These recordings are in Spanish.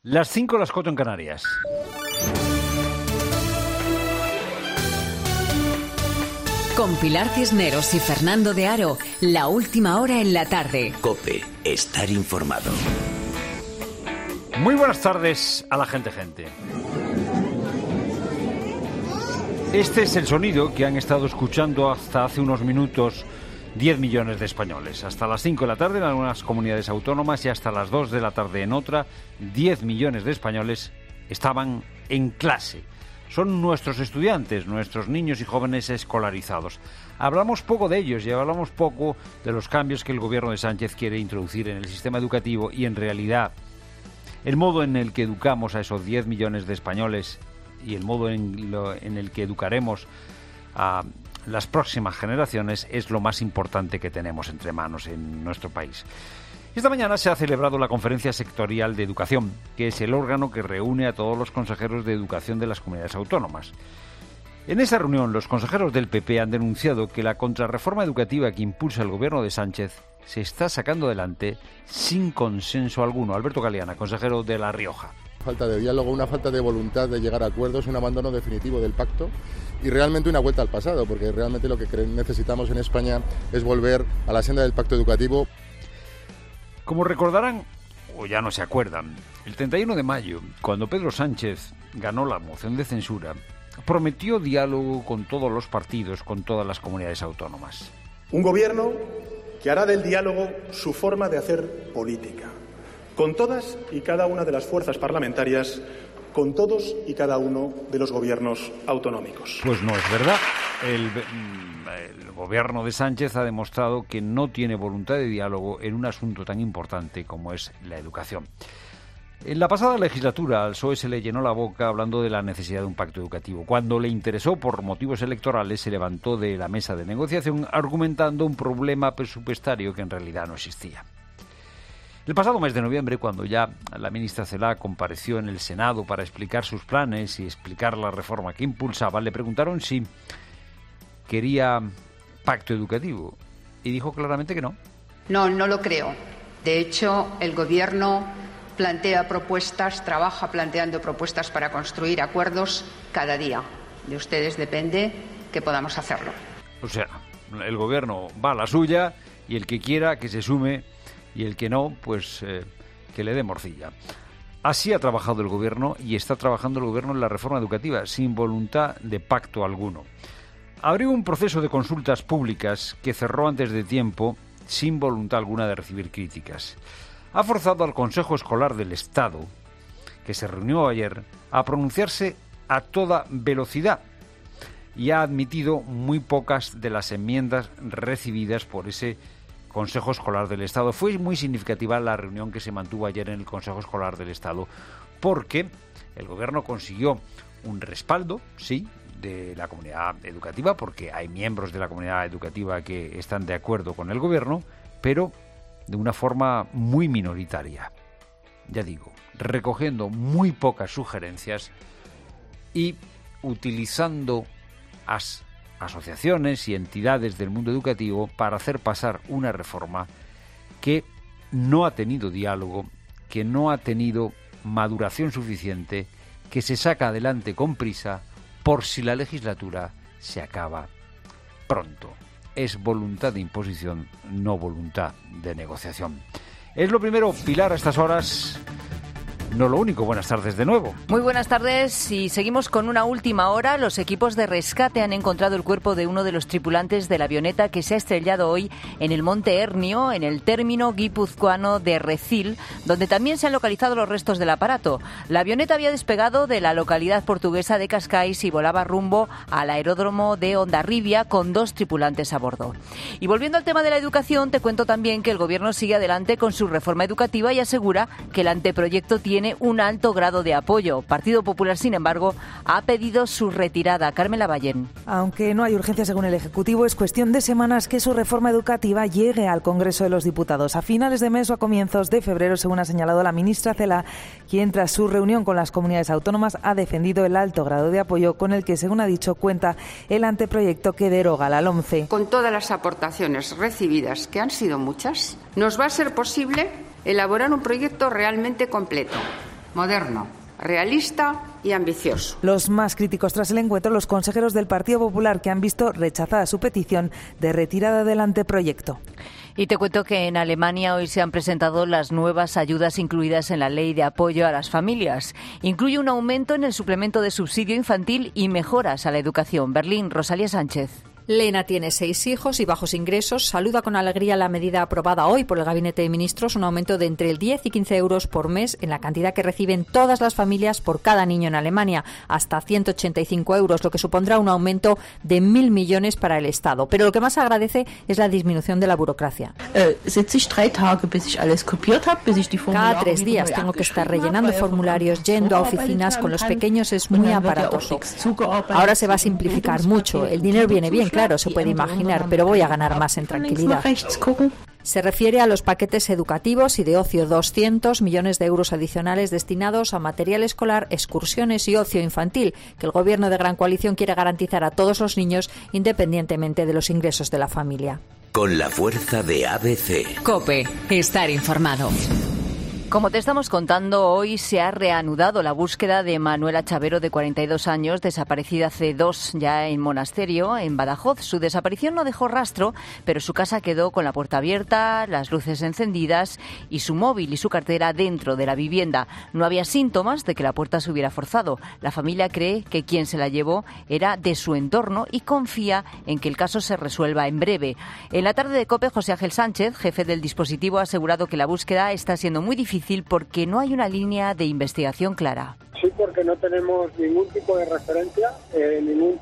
Las 5, las 4 en Canarias. Con Pilar Cisneros y Fernando de Aro, la última hora en la tarde. COPE, estar informado. Muy buenas tardes a la gente. Este es el sonido que han estado escuchando hasta hace unos minutos 10 millones de españoles. Hasta las 5 de la tarde en algunas comunidades autónomas y hasta las 2 de la tarde en otra, 10 millones de españoles estaban en clase. Son nuestros estudiantes, nuestros niños y jóvenes escolarizados. Hablamos poco de ellos y hablamos poco de los cambios que el gobierno de Sánchez quiere introducir en el sistema educativo y en realidad el modo en el que educamos a esos 10 millones de españoles y el modo en el que educaremos a las próximas generaciones es lo más importante que tenemos entre manos en nuestro país. Esta mañana se ha celebrado la Conferencia Sectorial de Educación, que es el órgano que reúne a todos los consejeros de educación de las comunidades autónomas. En esa reunión, los consejeros del PP han denunciado que la contrarreforma educativa que impulsa el gobierno de Sánchez se está sacando adelante sin consenso alguno. Alberto Galeana, consejero de La Rioja. Falta de diálogo, una falta de voluntad de llegar a acuerdos, un abandono definitivo del pacto y realmente una vuelta al pasado, porque realmente lo que necesitamos en España es volver a la senda del pacto educativo. Como recordarán, o ya no se acuerdan, el 31 de mayo, cuando Pedro Sánchez ganó la moción de censura, prometió diálogo con todos los partidos, con todas las comunidades autónomas. Un gobierno que hará del diálogo su forma de hacer política, con todas y cada una de las fuerzas parlamentarias, con todos y cada uno de los gobiernos autonómicos. Pues no es verdad. El gobierno de Sánchez ha demostrado que no tiene voluntad de diálogo en un asunto tan importante como es la educación. En la pasada legislatura al PSOE se le llenó la boca hablando de la necesidad de un pacto educativo. Cuando le interesó por motivos electorales se levantó de la mesa de negociación argumentando un problema presupuestario que en realidad no existía. El pasado mes de noviembre, cuando ya la ministra Celaá compareció en el Senado para explicar sus planes y explicar la reforma que impulsaba, le preguntaron si quería pacto educativo y dijo claramente que no. No lo creo. De hecho, el Gobierno plantea propuestas, trabaja planteando propuestas para construir acuerdos cada día. De ustedes depende que podamos hacerlo. O sea, el Gobierno va a la suya y el que quiera que se sume y el que no, pues que le dé morcilla. Así ha trabajado el Gobierno y está trabajando el Gobierno en la reforma educativa, sin voluntad de pacto alguno. Abrió un proceso de consultas públicas que cerró antes de tiempo, sin voluntad alguna de recibir críticas. Ha forzado al Consejo Escolar del Estado, que se reunió ayer, a pronunciarse a toda velocidad y ha admitido muy pocas de las enmiendas recibidas por ese Consejo Escolar del Estado. Fue muy significativa la reunión que se mantuvo ayer en el Consejo Escolar del Estado porque el Gobierno consiguió un respaldo, sí, de la comunidad educativa, porque hay miembros de la comunidad educativa que están de acuerdo con el Gobierno, pero de una forma muy minoritaria. Ya digo, recogiendo muy pocas sugerencias y utilizando asociaciones y entidades del mundo educativo para hacer pasar una reforma que no ha tenido diálogo, que no ha tenido maduración suficiente, que se saca adelante con prisa por si la legislatura se acaba pronto. Es voluntad de imposición, no voluntad de negociación. Es lo primero, Pilar, a estas horas. No lo único. Buenas tardes de nuevo. Muy buenas tardes y seguimos con una última hora. Los equipos de rescate han encontrado el cuerpo de uno de los tripulantes de la avioneta que se ha estrellado hoy en el Monte Hernio, en el término guipuzcoano de Recil, donde también se han localizado los restos del aparato. La avioneta había despegado de la localidad portuguesa de Cascais y volaba rumbo al aeródromo de Hondarribia con 2 tripulantes a bordo. Y volviendo al tema de la educación, te cuento también que el Gobierno sigue adelante con su reforma educativa y asegura que el anteproyecto tiene un alto grado de apoyo. Partido Popular, sin embargo, ha pedido su retirada. Carmen Lavallén. Aunque no hay urgencia según el Ejecutivo, es cuestión de semanas que su reforma educativa llegue al Congreso de los Diputados. A finales de mes o a comienzos de febrero, según ha señalado la ministra Celaá, quien tras su reunión con las comunidades autónomas ha defendido el alto grado de apoyo con el que, según ha dicho, cuenta el anteproyecto que deroga la LOMCE. Con todas las aportaciones recibidas, que han sido muchas, nos va a ser posible elaborar un proyecto realmente completo, moderno, realista y ambicioso. Los más críticos tras el encuentro, los consejeros del Partido Popular, que han visto rechazada su petición de retirada del anteproyecto. Y te cuento que en Alemania hoy se han presentado las nuevas ayudas incluidas en la Ley de Apoyo a las Familias. Incluye un aumento en el suplemento de subsidio infantil y mejoras a la educación. Berlín, Rosalía Sánchez. Lena tiene 6 hijos y bajos ingresos. Saluda con alegría la medida aprobada hoy por el Gabinete de Ministros, un aumento de entre el 10 y 15 euros por mes en la cantidad que reciben todas las familias por cada niño en Alemania, hasta 185 euros, lo que supondrá un aumento de 1.000 millones para el Estado. Pero lo que más agradece es la disminución de la burocracia. Cada 3 días tengo que estar rellenando formularios, yendo a oficinas. Con los pequeños es muy aparatoso. Ahora se va a simplificar mucho. El dinero viene bien, claro, se puede imaginar, pero voy a ganar más en tranquilidad. Se refiere a los paquetes educativos y de ocio, 200 millones de euros adicionales destinados a material escolar, excursiones y ocio infantil, que el Gobierno de Gran Coalición quiere garantizar a todos los niños, independientemente de los ingresos de la familia. Con la fuerza de ABC. COPE. Estar informado. Como te estamos contando, hoy se ha reanudado la búsqueda de Manuela Chavero, de 42 años, desaparecida hace 2 ya en Monasterio, en Badajoz. Su desaparición no dejó rastro, pero su casa quedó con la puerta abierta, las luces encendidas y su móvil y su cartera dentro de la vivienda. No había síntomas de que la puerta se hubiera forzado. La familia cree que quien se la llevó era de su entorno y confía en que el caso se resuelva en breve. En la tarde de COPE, José Ángel Sánchez, jefe del dispositivo, ha asegurado que la búsqueda está siendo muy difícil porque no hay una línea de investigación clara. Sí, porque no tenemos ningún tipo de referencia, ningún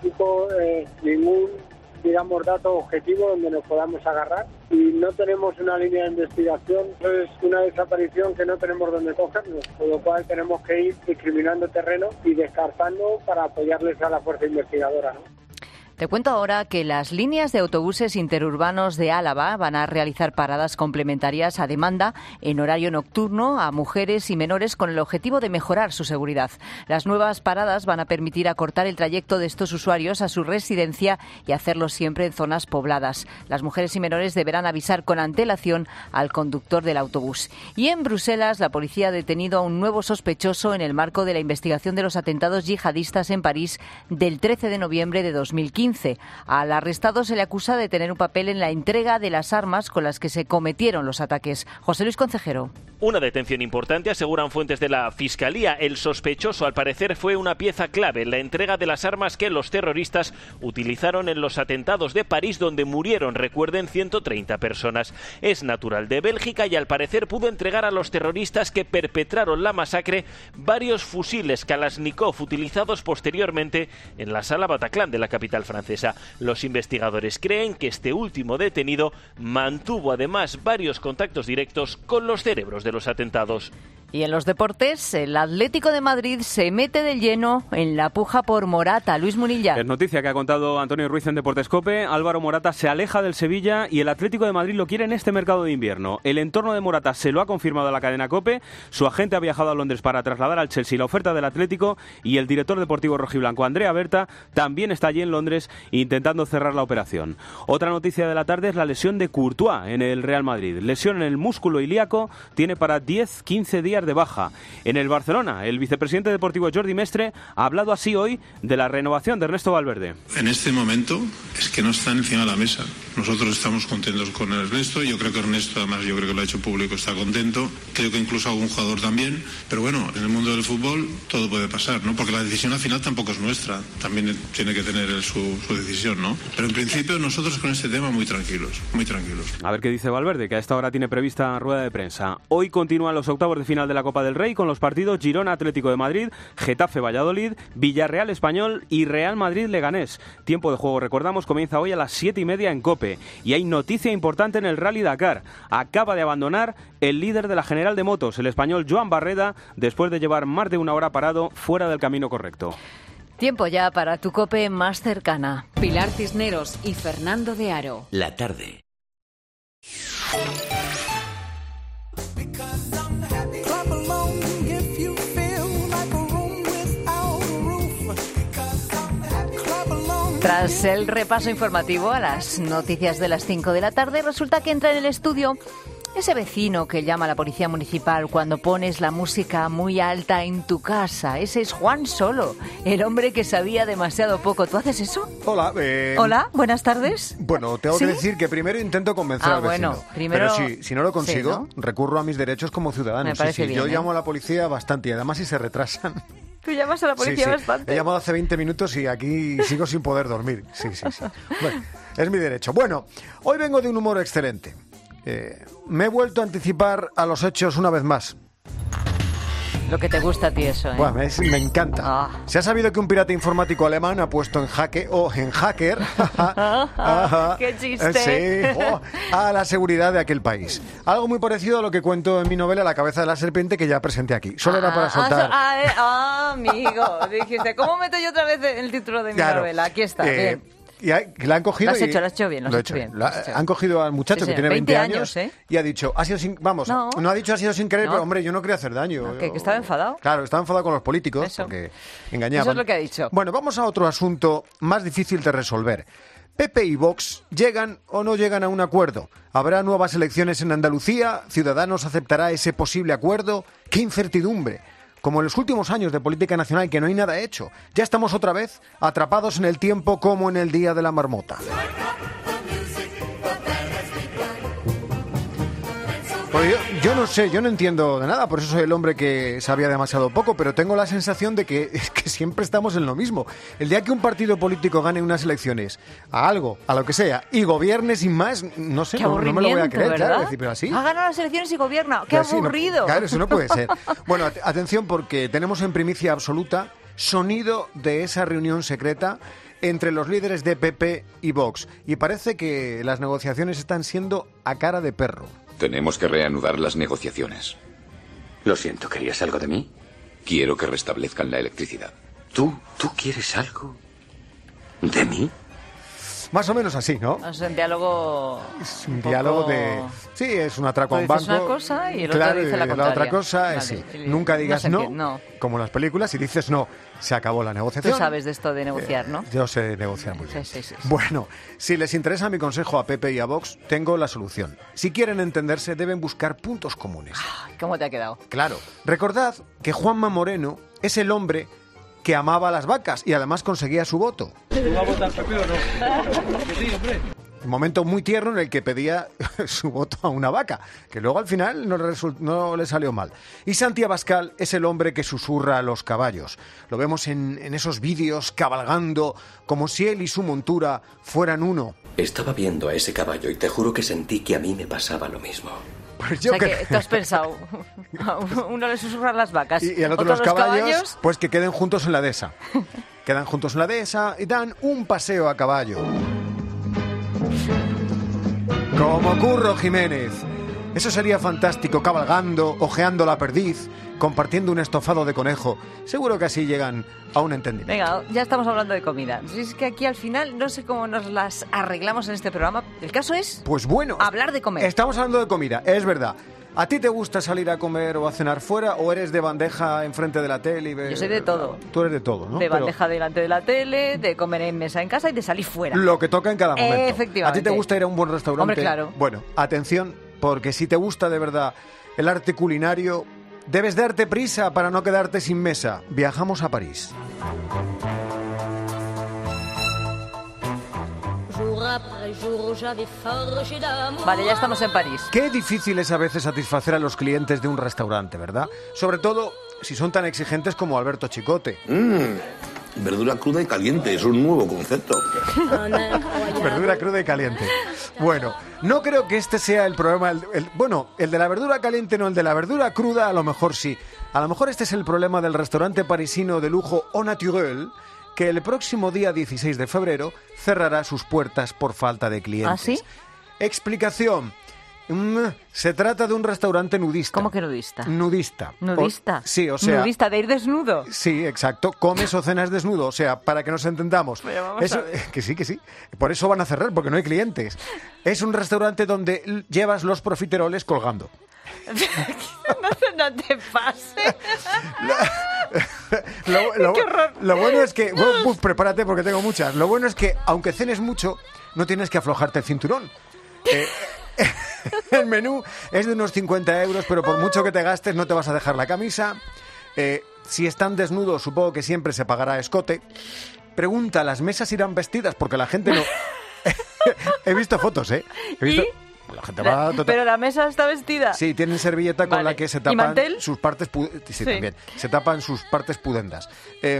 dato objetivo donde nos podamos agarrar, y no tenemos una línea de investigación. Es una desaparición que no tenemos donde cogernos, con lo cual tenemos que ir discriminando terreno y descartando para apoyarles a la fuerza investigadora, ¿no? Te cuento ahora que las líneas de autobuses interurbanos de Álava van a realizar paradas complementarias a demanda en horario nocturno a mujeres y menores con el objetivo de mejorar su seguridad. Las nuevas paradas van a permitir acortar el trayecto de estos usuarios a su residencia y hacerlo siempre en zonas pobladas. Las mujeres y menores deberán avisar con antelación al conductor del autobús. Y en Bruselas, la policía ha detenido a un nuevo sospechoso en el marco de la investigación de los atentados yihadistas en París del 13 de noviembre de 2015. Al arrestado se le acusa de tener un papel en la entrega de las armas con las que se cometieron los ataques. José Luis Concejero. Una detención importante, aseguran fuentes de la Fiscalía. El sospechoso, al parecer, fue una pieza clave en la entrega de las armas que los terroristas utilizaron en los atentados de París, donde murieron, recuerden, 130 personas. Es natural de Bélgica y, al parecer, pudo entregar a los terroristas que perpetraron la masacre varios fusiles Kalashnikov utilizados posteriormente en la Sala Bataclan de la capital francesa. Los investigadores creen que este último detenido mantuvo además varios contactos directos con los cerebros de los atentados. Y en los deportes, el Atlético de Madrid se mete de lleno en la puja por Morata. Luis Munilla. Es noticia que ha contado Antonio Ruiz en Deportes COPE. Álvaro Morata se aleja del Sevilla y el Atlético de Madrid lo quiere en este mercado de invierno. El entorno de Morata se lo ha confirmado la cadena COPE. Su agente ha viajado a Londres para trasladar al Chelsea la oferta del Atlético y el director deportivo rojiblanco, Andrea Berta, también está allí en Londres intentando cerrar la operación. Otra noticia de la tarde es la lesión de Courtois en el Real Madrid. Lesión en el músculo ilíaco, tiene para 10-15 días de baja. En el Barcelona, el vicepresidente deportivo Jordi Mestre ha hablado así hoy de la renovación de Ernesto Valverde. En este momento es que no está encima de la mesa. Nosotros estamos contentos con Ernesto. Yo creo que Ernesto, además, yo creo que lo ha hecho público, está contento. Creo que incluso algún jugador también. Pero bueno, en el mundo del fútbol todo puede pasar, ¿no? Porque la decisión al final tampoco es nuestra. También tiene que tener él su decisión, ¿no? Pero en principio nosotros con este tema muy tranquilos, muy tranquilos. A ver qué dice Valverde, que a esta hora tiene prevista rueda de prensa. Hoy continúan los octavos de final de la Copa del Rey con los partidos Girona Atlético de Madrid, Getafe Valladolid, Villarreal Español y Real Madrid Leganés. Tiempo de juego, recordamos, comienza hoy a las 7:30 en COPE. Y hay noticia importante en el Rally Dakar. Acaba de abandonar el líder de la General de Motos, el español Joan Barreda, después de llevar más de una hora parado fuera del camino correcto. Tiempo ya para tu COPE más cercana. Pilar Cisneros y Fernando de Aro. La tarde. Tras el repaso informativo a las noticias de las 5 de la tarde, resulta que entra en el estudio Ese vecino que llama a la policía municipal cuando pones la música muy alta en tu casa, ese es Juan Solo, el hombre que sabía demasiado poco. ¿Tú haces eso? Hola. Hola, buenas tardes. Bueno, tengo que decir que primero intento convencer al vecino. Bueno, primero... Pero si no lo consigo, sí, ¿no? Recurro a mis derechos como ciudadano. Me parece bien, yo llamo a la policía bastante y además si se retrasan... Tú llamas a la policía bastante. He llamado hace 20 minutos y aquí sigo sin poder dormir. Sí. Bueno, es mi derecho. Bueno, hoy vengo de un humor excelente. Me he vuelto a anticipar a los hechos una vez más. Lo que te gusta a ti eso, ¿eh? Bueno, me encanta. Se ha sabido que un pirata informático alemán ha puesto en hacker ¡Qué chiste! Sí, a la seguridad de aquel país. Algo muy parecido a lo que cuento en mi novela La cabeza de la serpiente, que ya presenté aquí. Solo era para soltar... amigo, dijiste, ¿cómo meto yo otra vez el título de mi novela? Aquí está, bien. Y la han cogido. Lo has hecho bien, lo has hecho bien. Han cogido al muchacho que tiene 20 años y ha dicho, ha sido sin... Vamos, no ha dicho ha sido sin querer, pero hombre, yo no quería hacer daño. ¿Que estaba enfadado? Claro, estaba enfadado con los políticos porque engañaban. Eso es lo que ha dicho. Bueno, vamos a otro asunto más difícil de resolver. PP y Vox llegan o no llegan a un acuerdo. ¿Habrá nuevas elecciones en Andalucía? ¿Ciudadanos aceptará ese posible acuerdo? ¡Qué incertidumbre! Como en los últimos años de política nacional, que no hay nada hecho. Ya estamos otra vez atrapados en el tiempo como en el día de la marmota. Pues yo no sé, yo no entiendo de nada, por eso soy el hombre que sabía demasiado poco, pero tengo la sensación de que siempre estamos en lo mismo. El día que un partido político gane unas elecciones a algo, a lo que sea, y gobierne sin más, no sé, no me lo voy a creer, claro, decir, pero así. Ha ganado las elecciones y gobierna, ¡qué aburrido! Claro, eso no puede ser. Bueno, atención, porque tenemos en primicia absoluta sonido de esa reunión secreta entre los líderes de PP y Vox, y parece que las negociaciones están siendo a cara de perro. Tenemos que reanudar las negociaciones. Lo siento, ¿querías algo de mí? Quiero que restablezcan la electricidad. ¿Tú quieres algo de mí? Más o menos así, ¿no? Es un diálogo... Es un diálogo de... Sí, es un atraco a un banco. Una cosa y el otro claro, dice la contraria. La otra cosa es sí. Nunca digas no, como en las películas, y dices no, se acabó la negociación. Tú sabes de esto de negociar, ¿no? Yo sé negociar muy bien. Sí. Bueno, si les interesa mi consejo a Pepe y a Vox, tengo la solución. Si quieren entenderse, deben buscar puntos comunes. ¿Cómo te ha quedado? Claro. Recordad que Juanma Moreno es el hombre que amaba a las vacas y además conseguía su voto. ¿Va a votar Pepe o no? Sí, hombre. Un momento muy tierno en el que pedía su voto a una vaca, que luego al final no le salió mal. Y Santi Abascal es el hombre que susurra a los caballos. Lo vemos en esos vídeos cabalgando como si él y su montura fueran uno. Estaba viendo a ese caballo y te juro que sentí que a mí me pasaba lo mismo. Pues yo que tú has pensado, uno le susurra a las vacas y al otro los caballos, pues que queden juntos en la dehesa. Quedan juntos en la dehesa y dan un paseo a caballo. Como Curro Jiménez. Eso sería fantástico, cabalgando, ojeando la perdiz, compartiendo un estofado de conejo. Seguro que así llegan a un entendimiento. Venga, ya estamos hablando de comida. Es que aquí al final no sé cómo nos las arreglamos en este programa. El caso es pues bueno, hablar de comer. Estamos hablando de comida, es verdad. ¿A ti te gusta salir a comer o a cenar fuera o eres de bandeja enfrente de la tele? Yo soy de todo. Tú eres de todo, ¿no? De bandeja delante de la tele, de comer en mesa en casa y de salir fuera. Lo que toca en cada momento. Efectivamente. ¿A ti te gusta ir a un buen restaurante? Hombre, claro. Bueno, atención, porque si te gusta de verdad el arte culinario, debes darte prisa para no quedarte sin mesa. Viajamos a París. Vale, ya estamos en París. Qué difícil es a veces satisfacer a los clientes de un restaurante, ¿verdad? Sobre todo si son tan exigentes como Alberto Chicote. Verdura cruda y caliente, es un nuevo concepto. Verdura cruda y caliente. Bueno, no creo que este sea el problema. El de la verdura caliente no, el de la verdura cruda a lo mejor sí. A lo mejor este es el problema del restaurante parisino de lujo Au Naturel, que el próximo día 16 de febrero cerrará sus puertas por falta de clientes. ¿Ah, sí? Explicación. Se trata de un restaurante nudista. ¿Cómo que nudista? Nudista. ¿Nudista? Sí, o sea... ¿Nudista de ir desnudo? Sí, exacto. Comes o cenas desnudo. O sea, para que nos entendamos. Eso, que sí. Por eso van a cerrar, porque no hay clientes. Es un restaurante donde llevas los profiteroles colgando. No te pases. Qué horror. Lo bueno es que... prepárate porque tengo muchas. Lo bueno es que, aunque cenes mucho, no tienes que aflojarte el cinturón. El menú es de unos 50 euros, pero por mucho que te gastes no te vas a dejar la camisa. Si están desnudos, supongo que siempre se pagará escote. Pregunta, ¿las mesas irán vestidas? Porque la gente no... He visto fotos, ¿eh? He visto... La gente va total... Pero la mesa está vestida. Sí, tienen servilleta con la que se tapan mantel? sus partes sí, también. Se tapan sus partes pudendas.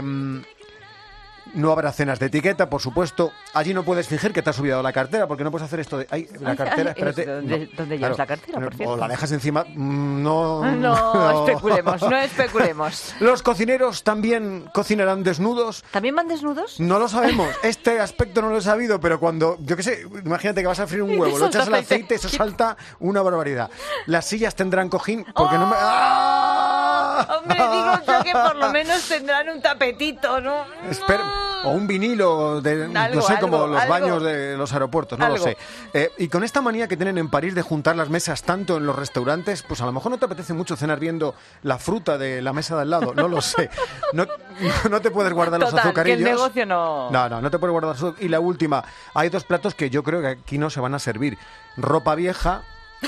No habrá cenas de etiqueta, por supuesto. Allí no puedes fingir que te has olvidado la cartera, porque no puedes hacer esto de... Ay, la cartera, espérate. ¿Dónde llevas la cartera, por cierto? O la dejas encima... No especulemos. ¿Los cocineros también cocinarán desnudos? ¿También van desnudos? No lo sabemos. Este aspecto no lo he sabido, pero cuando... Yo qué sé, imagínate que vas a freír un huevo, lo echas al aceite, eso salta una barbaridad. Las sillas tendrán cojín, porque no me... ¡Ah! Hombre, digo yo que por lo menos tendrán un tapetito, ¿no? O un vinilo, no sé, como los baños de los aeropuertos, no lo sé. Y con esta manía que tienen en París de juntar las mesas tanto en los restaurantes, pues a lo mejor no te apetece mucho cenar viendo la fruta de la mesa de al lado, no lo sé. No te puedes guardar los azucarillos. Que el negocio no... No te puedes guardar los azucarillos. Y la última, hay dos platos que yo creo que aquí no se van a servir. Ropa vieja...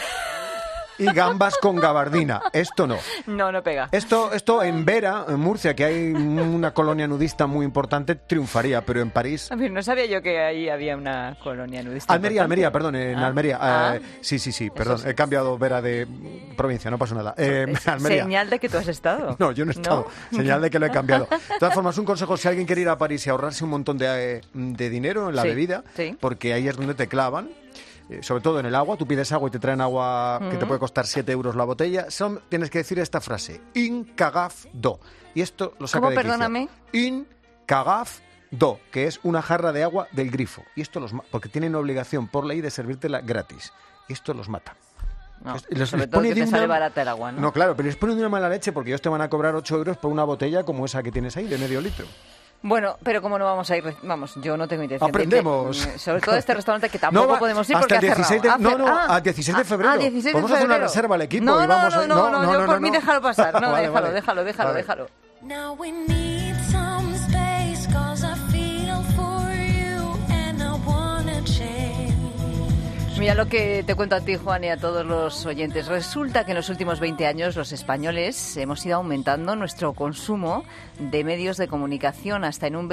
y gambas con gabardina. Esto no. No pega. Esto en Vera, en Murcia, que hay una colonia nudista muy importante, triunfaría, pero en París... A ver, no sabía yo que ahí había una colonia nudista. Almería, en Almería. Sí, perdón, he cambiado Vera de provincia, no pasa nada. Almería. Señal de que tú has estado. No, yo no he estado. Señal de que lo he cambiado. De todas formas, un consejo, si alguien quiere ir a París y ahorrarse un montón de dinero en la bebida, porque ahí es donde te clavan, sobre todo en el agua, tú pides agua y te traen agua que te puede costar 7 euros la botella, tienes que decir esta frase, in cagaf do. Y esto lo saca de quicio. Perdóname. In cagaf do, que es una jarra de agua del grifo. Y esto porque tienen obligación por ley de servírtela gratis. Y esto los mata. No, sobre todo que te sale barata el agua, ¿no? No, claro, pero les ponen de una mala leche porque ellos te van a cobrar 8 euros por una botella como esa que tienes ahí, de medio litro. Bueno, pero como no vamos a ir... Vamos, yo no tengo intención. Aprendemos. Sobre todo este restaurante que tampoco podemos ir porque hasta el 16 ha a 16 de febrero. 16 de Podemos hacer una reserva al equipo no, y vamos no, yo por mí déjalo pasar. No, vale, déjalo. Now we need some space 'cause I feel for you and I wanna change. Mira lo que te cuento a ti, Juan, y a todos los oyentes. Resulta que en los últimos 20 años los españoles hemos ido aumentando nuestro consumo de medios de comunicación hasta en un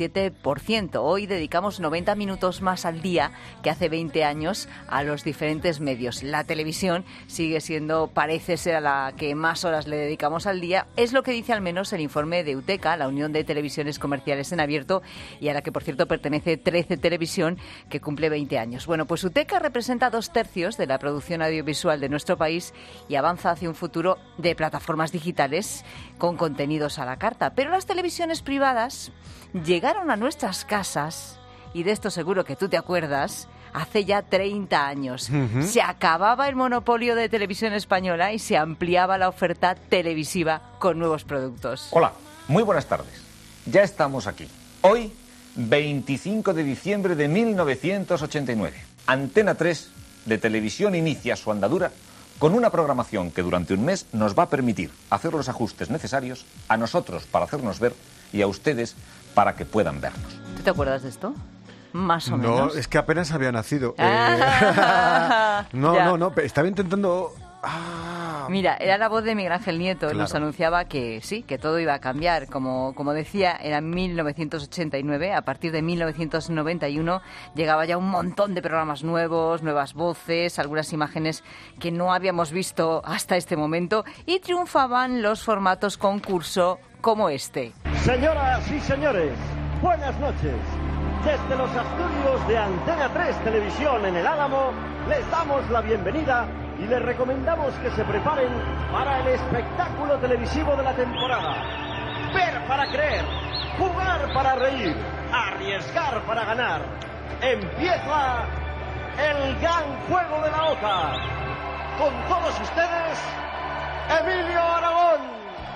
27%. Hoy dedicamos 90 minutos más al día que hace 20 años a los diferentes medios. La televisión sigue siendo, parece ser, a la que más horas le dedicamos al día. Es lo que dice al menos el informe de UTECA, la Unión de Televisiones Comerciales en Abierto, y a la que, por cierto, pertenece 13 Televisión, que cumple 20 años. Bueno, pues UTECA representa 2/3 de la producción audiovisual de nuestro país y avanza hacia un futuro de plataformas digitales con contenidos a la carta. Pero las televisiones privadas llegaron a nuestras casas, y de esto seguro que tú te acuerdas, hace ya 30 años. Uh-huh. Se acababa el monopolio de Televisión Española y se ampliaba la oferta televisiva con nuevos productos. Hola, muy buenas tardes. Ya estamos aquí. Hoy, 25 de diciembre de 1989. Antena 3 de Televisión inicia su andadura con una programación que durante un mes nos va a permitir hacer los ajustes necesarios a nosotros para hacernos ver y a ustedes para que puedan vernos. ¿Tú te acuerdas de esto? Más o menos. No, es que apenas había nacido. No, estaba intentando... Mira, era la voz de Miguel Ángel Nieto, claro. Nos anunciaba que sí, que todo iba a cambiar. Como decía, era 1989, a partir de 1991 llegaba ya un montón de programas nuevos, nuevas voces, algunas imágenes que no habíamos visto hasta este momento, y triunfaban los formatos concurso como este. Señoras y señores, buenas noches. Desde los estudios de Antena 3 Televisión en el Álamo, les damos la bienvenida y les recomendamos que se preparen para el espectáculo televisivo de la temporada. Ver para creer, jugar para reír, arriesgar para ganar. Empieza el gran juego de la OCA. Con todos ustedes, Emilio Aragón.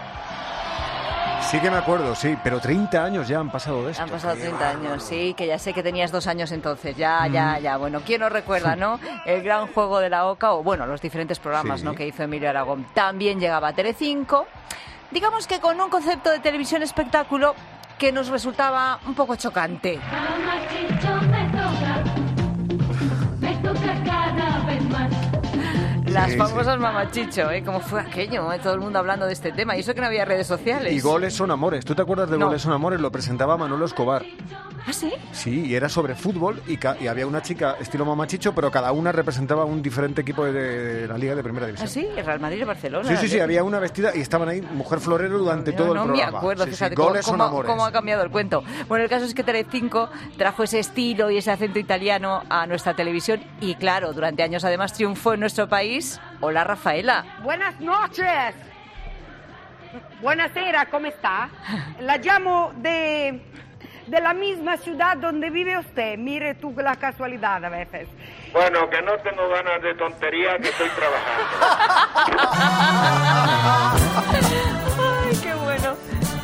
Sí que me acuerdo, sí, pero 30 años ya han pasado de esto. Han pasado 30 años, sí, que ya sé que tenías 2 años entonces, ya. Bueno, ¿quién nos recuerda, no? El gran juego de la OCA, o bueno, los diferentes programas, sí, ¿no?, que hizo Emilio Aragón. También llegaba a Telecinco, digamos que con un concepto de televisión espectáculo que nos resultaba un poco chocante. Las famosas mamachicho, ¿Cómo fue aquello? Todo el mundo hablando de este tema. Y eso que no había redes sociales. Y Goles son amores. ¿Tú te acuerdas de No. Goles son amores? Lo presentaba Manolo Escobar. ¿Ah, sí? Sí, y era sobre fútbol y había una chica estilo mamachicho, pero cada una representaba un diferente equipo de la Liga de Primera División. ¿Ah, sí? ¿El Real Madrid y Barcelona? Sí, había una vestida y estaban ahí mujer florero durante todo el No programa. me acuerdo, Sí, fíjate Goles son amores. cómo ha cambiado el cuento. Bueno, el caso es que Telecinco trajo ese estilo y ese acento italiano a nuestra televisión y claro, durante años además triunfó en nuestro país. Hola, Rafaela. Buenas noches. Buonasera, ¿cómo está? La llamo de la misma ciudad donde vive usted. Mire tú la casualidad a veces. Bueno, que no tengo ganas de tontería, que estoy trabajando. Ay, qué bueno.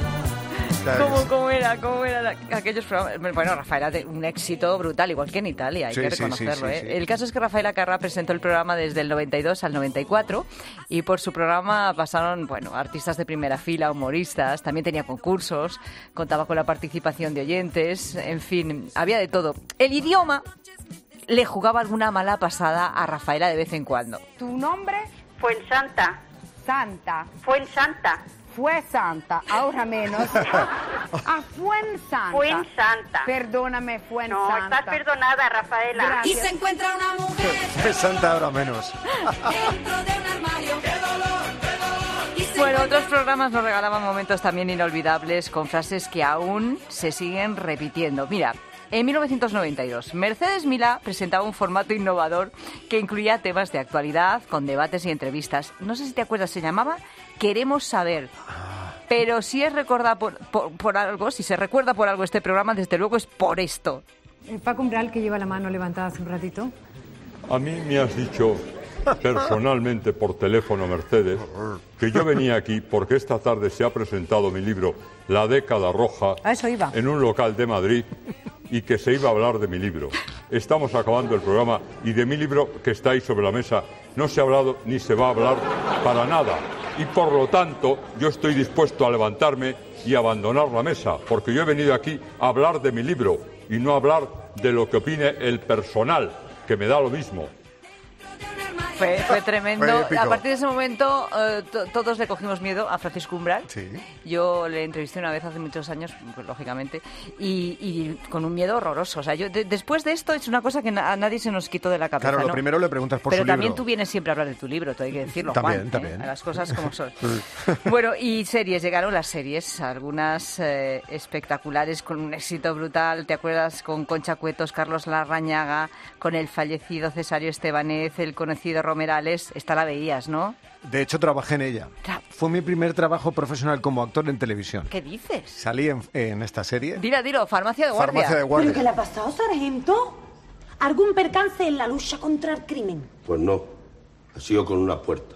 ¿Cómo era aquellos programas? Bueno, Rafaela, un éxito brutal, igual que en Italia, hay que reconocerlo. sí. El caso es que Rafaela Carrà presentó el programa desde el 92 al 94 y por su programa pasaron, artistas de primera fila, humoristas, también tenía concursos, contaba con la participación de oyentes, en fin, había de todo. El idioma le jugaba alguna mala pasada a Rafaela de vez en cuando. ¿Tu nombre? Fuensanta. Santa. Fuensanta. Fue Santa, ahora menos. Fuensanta. Fuensanta. Perdóname, Fuensanta. No, estás perdonada, Rafaela. Gracias. Y se encuentra una mujer Fue Santa ahora menos. dentro de un armario. ¡Qué dolor! Bueno, otros programas nos regalaban momentos también inolvidables con frases que aún se siguen repitiendo. Mira, en 1992, Mercedes Milá presentaba un formato innovador que incluía temas de actualidad con debates y entrevistas. No sé si te acuerdas, se llamaba Queremos Saber. Pero si es recordado por algo, si se recuerda por algo este programa, desde luego es por esto. Paco Umbral, que lleva la mano levantada hace un ratito. A mí me has dicho personalmente por teléfono, Mercedes, que yo venía aquí porque esta tarde se ha presentado mi libro La década roja A eso iba. en un local de Madrid y que se iba a hablar de mi libro. Estamos acabando el programa y de mi libro que está ahí sobre la mesa no se ha hablado ni se va a hablar para nada. Y por lo tanto yo estoy dispuesto a levantarme y abandonar la mesa, porque yo he venido aquí a hablar de mi libro y no a hablar de lo que opine el personal, que me da lo mismo. Fue tremendo. Fue épico. A partir de ese momento todos le cogimos miedo a Francisco Umbral. Sí. Yo le entrevisté una vez hace muchos años, pues, lógicamente, y con un miedo horroroso. O sea, después de esto es una cosa que a nadie se nos quitó de la cabeza. Claro, lo ¿no? primero le preguntas por Pero su libro. también tú vienes siempre a hablar de tu libro, tú hay que decirlo, También, Juan. también. A las cosas como son. Bueno, y series, llegaron las series, algunas espectaculares con un éxito brutal. ¿Te acuerdas? Con Concha Cuetos, Carlos Larrañaga, con el fallecido Cesario Estebanez, el conocido Romerales. Esta la veías, ¿no? De hecho, trabajé en ella. Fue mi primer trabajo profesional como actor en televisión. ¿Qué dices? Salí en esta serie. Dilo, Farmacia de Guardia. Farmacia de Guardia. ¿Pero qué le ha pasado, sargento? ¿Algún percance en la lucha contra el crimen? Pues no, ha sido con una puerta.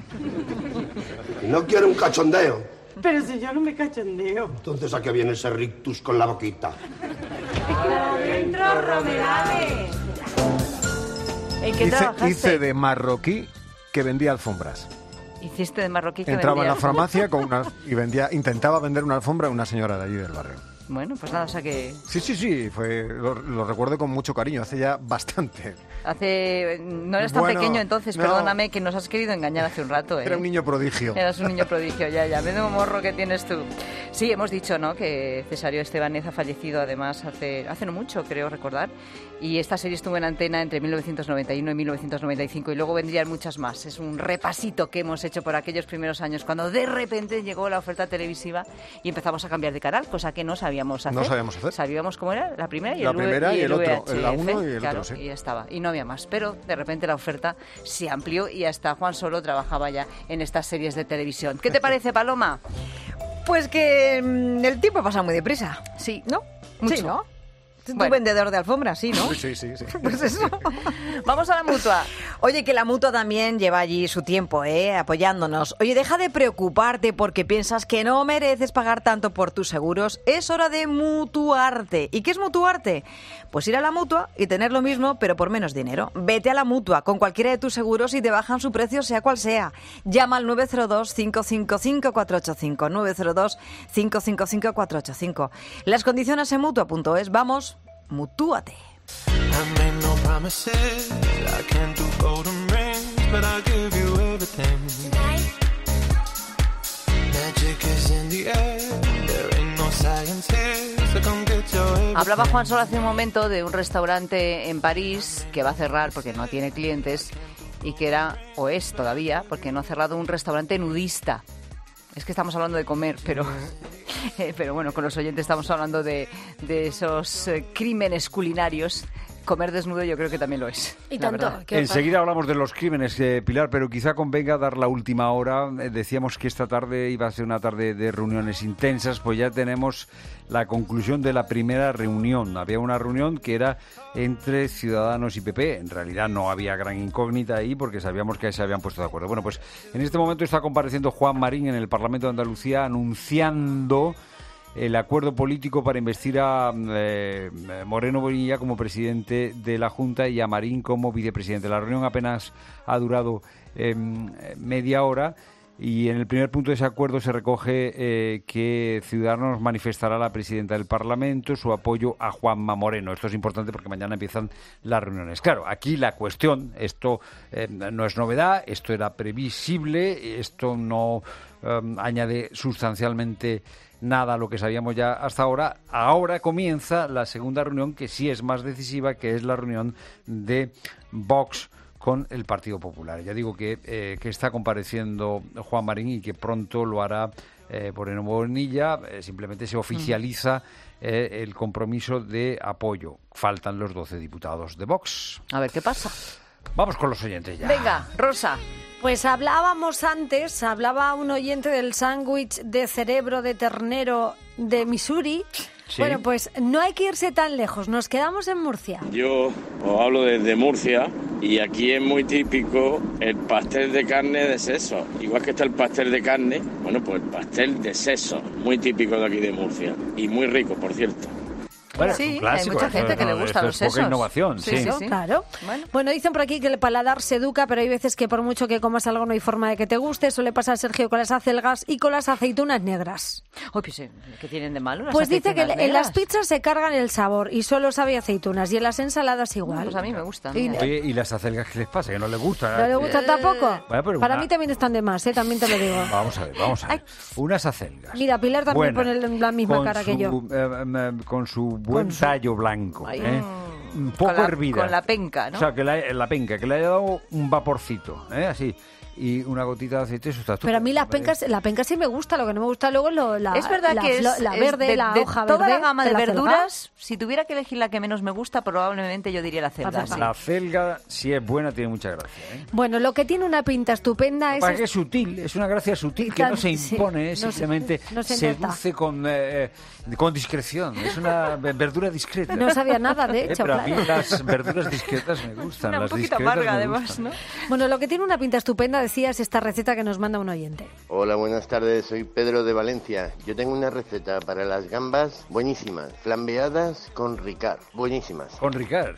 ¿Y no quiere un cachondeo? Pero si yo no me cachondeo. Entonces, ¿a qué viene ese rictus con la boquita? ¡Adentro, Romerales! ¿En qué trabajaste? Hice de marroquí que vendía alfombras. Hiciste de marroquí que Entraba vendía. en la farmacia y intentaba vender una alfombra a una señora de allí del barrio. Bueno, pues nada, o sea que... Sí, lo recuerdo con mucho cariño, hace ya bastante. No eres tan Bueno, pequeño entonces, no. Perdóname, que nos has querido engañar hace un rato, ¿eh? Era un niño prodigio. Eras un niño prodigio, ya, menudo morro que tienes tú. Sí, hemos dicho, ¿no?, que Cesario Estebanez ha fallecido además hace no mucho, creo recordar, y esta serie estuvo en antena entre 1991 y 1995, y luego vendrían muchas más. Es un repasito que hemos hecho por aquellos primeros años, cuando de repente llegó la oferta televisiva y empezamos a cambiar de canal, cosa que no sabíamos hacer. No sabíamos hacer. Sabíamos cómo era la primera y La el primera y el otro, VHF, la uno y el claro, otro, sí. y ya estaba, y no había más, pero de repente la oferta se amplió y hasta Juan Solo trabajaba ya en estas series de televisión. ¿Qué te parece, Paloma? Pues que el tiempo pasa muy deprisa. Sí, ¿no? Mucho. Sí, ¿no? Tú Bueno. vendedor de alfombras, sí, ¿no? Sí. Pues eso. Vamos a la Mutua. Oye, que la Mutua también lleva allí su tiempo, apoyándonos. Oye, deja de preocuparte porque piensas que no mereces pagar tanto por tus seguros. Es hora de mutuarte. ¿Y qué es mutuarte? Pues ir a la Mutua y tener lo mismo, pero por menos dinero. Vete a la Mutua con cualquiera de tus seguros y te bajan su precio, sea cual sea. Llama al 902-555-485. 902-555-485. Las condiciones en Mutua.es. Vamos, mutúate. I made no promises, I can't do golden rings, but I'll give you everything. Magic is in the air, there ain't no science here, so come get your everything. Hablaba Juan Sol hace un momento de un restaurante en París que va a cerrar porque no tiene clientes y que era, o es todavía, porque no ha cerrado, un restaurante nudista. Es que estamos hablando de comer, pero bueno, con los oyentes estamos hablando de esos crímenes culinarios. Comer desnudo yo creo que también lo es. Y tanto. Enseguida hablamos de los crímenes, Pilar, pero quizá convenga dar la última hora. Decíamos que esta tarde iba a ser una tarde de reuniones intensas, pues ya tenemos la conclusión de la primera reunión. Había una reunión que era entre Ciudadanos y PP. En realidad no había gran incógnita ahí porque sabíamos que se habían puesto de acuerdo. Bueno, pues en este momento está compareciendo Juan Marín en el Parlamento de Andalucía anunciando el acuerdo político para investir a Moreno Bonilla como presidente de la Junta y a Marín como vicepresidente. La reunión apenas ha durado media hora y en el primer punto de ese acuerdo se recoge que Ciudadanos manifestará a la presidenta del Parlamento su apoyo a Juanma Moreno. Esto es importante porque mañana empiezan las reuniones. Claro, aquí la cuestión, esto no es novedad, esto era previsible, esto no añade sustancialmente nada a lo que sabíamos ya hasta ahora. Ahora comienza la segunda reunión, que sí es más decisiva, que es la reunión de Vox con el Partido Popular. Ya digo que está compareciendo Juan Marín y que pronto lo hará Moreno Bonilla. Simplemente se oficializa el compromiso de apoyo. Faltan los 12 diputados de Vox. A ver qué pasa. Vamos con los oyentes ya. Venga, Rosa. Pues hablábamos antes, hablaba un oyente del sándwich de cerebro de ternero de Missouri. Sí. Bueno, pues no hay que irse tan lejos, nos quedamos en Murcia. Yo os hablo desde Murcia y aquí es muy típico el pastel de carne de seso. Igual que está el pastel de carne, bueno, pues el pastel de seso, muy típico de aquí de Murcia y muy rico, por cierto. Bueno, sí, hay mucha gente que le gusta los sesos. Poca innovación, sí. Claro. Bueno, dicen por aquí que el paladar se educa, pero hay veces que por mucho que comas algo no hay forma de que te guste. Eso le pasa a Sergio con las acelgas y con las aceitunas negras. Pues, ¿qué tienen de malo las Pues dice que negras? En las pizzas se cargan el sabor y solo sabe aceitunas y en las ensaladas igual. Pues a mí me gustan. Oye, ¿y las acelgas qué les pasa? ¿Que no les gustan? ¿No les gustan tampoco? Bueno, para mí también están de más, también te lo digo. Vamos a ver. Unas acelgas. Mira, Pilar también pone la misma cara que yo. Con su buen tallo blanco. Un poco hervida. Con la penca, ¿no? O sea, que la penca, que le haya dado un vaporcito, así. Y una gotita de aceite, eso está estupendo. Pero a mí la penca sí me gusta, lo que no me gusta luego es es verdad que la verde, la hoja verde. Toda la gama de verduras, si tuviera que elegir la que menos me gusta, probablemente yo diría la acelga. Sí. La acelga, si es buena, tiene mucha gracia. Bueno, lo que tiene una pinta estupenda es... Es sutil, es una gracia sutil, que no se impone, simplemente seduce con discreción. Es una verdura discreta. No sabía nada, de hecho. Pero a mí las verduras discretas me gustan. Un poquito amarga, además, ¿no? Bueno, lo que tiene una pinta estupenda, decía, es esta receta que nos manda un oyente. Hola, buenas tardes, soy Pedro de Valencia. Yo tengo una receta para las gambas buenísimas, flambeadas con Ricard, buenísimas. ¿Con Ricard?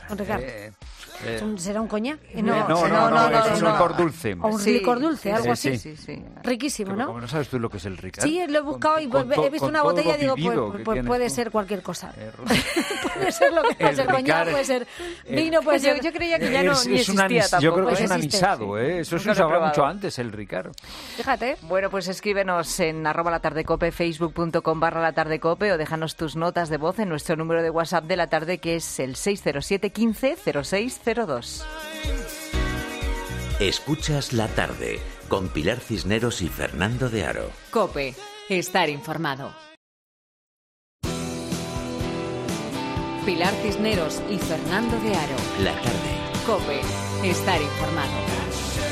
¿Será un coñac? No, es un licor dulce. O un licor dulce, algo así. Sí. Riquísimo, ¿no? ¿Cómo no sabes tú lo que es el Ricard? Sí, lo he buscado y he visto una botella y digo, pues puede ser cualquier cosa. Puede ser lo que puede ser coñac, puede ser vino, puede ser... Yo creía que ya no existía tampoco. Yo creo que es un anisado, Eso se usaba mucho antes, el Ricard. Fíjate. Bueno, pues escríbenos en @latardecope, facebook.com/latardecope o déjanos tus notas de voz en nuestro número de WhatsApp de la tarde, que es el 607 15 0602. Escuchas La Tarde con Pilar Cisneros y Fernando de Aro. COPE. Estar informado. Pilar Cisneros y Fernando de Aro. La Tarde. COPE. Estar informado.